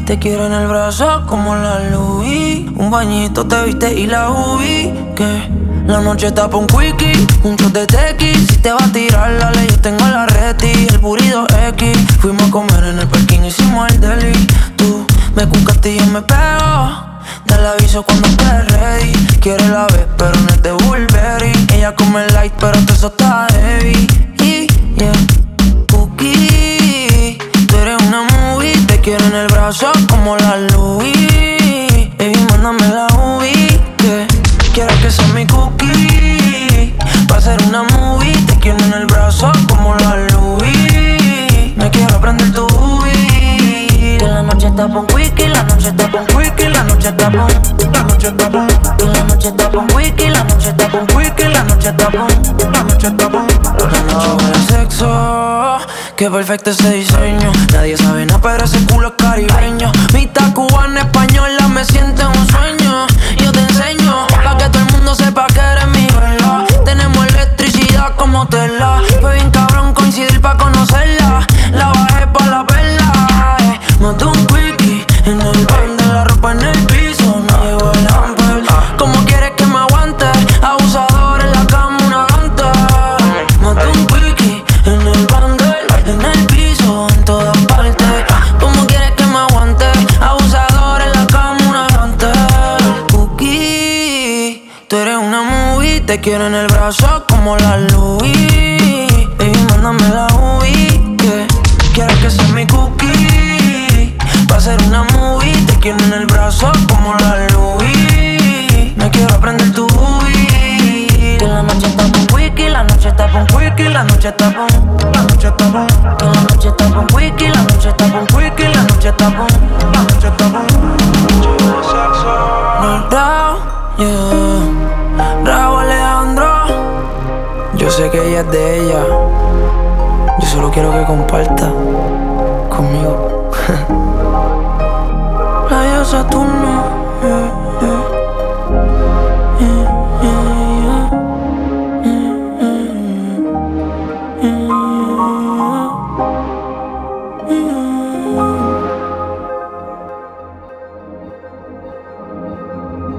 Te quiero en el brazo como la Louis. Un bañito te viste y la ubiqué. La noche está pa' un quickie, un shot de tequi. Si te va a tirar la ley, yo tengo la reti. El purido X. Fuimos a comer en el parking, hicimos el deli. Tú me cucaste y yo me pego. Te la aviso cuando estés ready. Quiere la vez, pero no es de Burberry. Ella come light, pero todo eso está heavy. Yeah, Cookie, tú eres una movie. Te quiero en el brazo como la Louis. Baby, mándame la UV, que quiero que seas mi cookie. Va a ser una movie. Te quiero en el brazo como la Louis. Me quiero aprender tu UV. Que la noche está pa' un quickie, la noche está pa' un quickie, la noche está pa' un, la noche está pa' un, que la noche está pa' un quickie, la noche está pa' un quickie, la noche está pa' un, la noche está pa' un. La noche huele a sexo, qué perfecto ese diseño. Nadie sabe nada, pero ese culo es caribeño. Mitad cubana, española, me siento en un sueño. Yo te enseño, pa' que todo el mundo sepa que eres mi vela. Tenemos electricidad como tela. Fue bien cabrón coincidir pa' conocerla. La bajé pa' la perla. Maté un quickie en el bar de la ropa en el piso. No llegó el hamper. ¿Cómo quieres que me aguante? Abusador en la cama, una gante. Maté un quickie en el bandel, en el piso, en todas partes. ¿Cómo quieres que me aguante? Abusador en la cama, una gante. Cookie, tú eres una movie. Te quiero en el brazo como la Louis. Baby, mándame la UV, que quiero que seas mi cookie. Va a ser una movie. Te quiero en el brazo como la Louis. Me quiero aprender tu UV. Que la noche está pa' un quickie, la noche está pa' un quickie, la noche está pa' un, la noche está pa' un, que la noche está pa' un quickie, la noche está pa' un quickie, la noche está pa' un, la noche está pa' un. No Rao, yeah. Rao Alejandro. Yo sé que ella es de ella. Yo solo quiero que comparta conmigo. La diosa Saturno, yeah, yeah.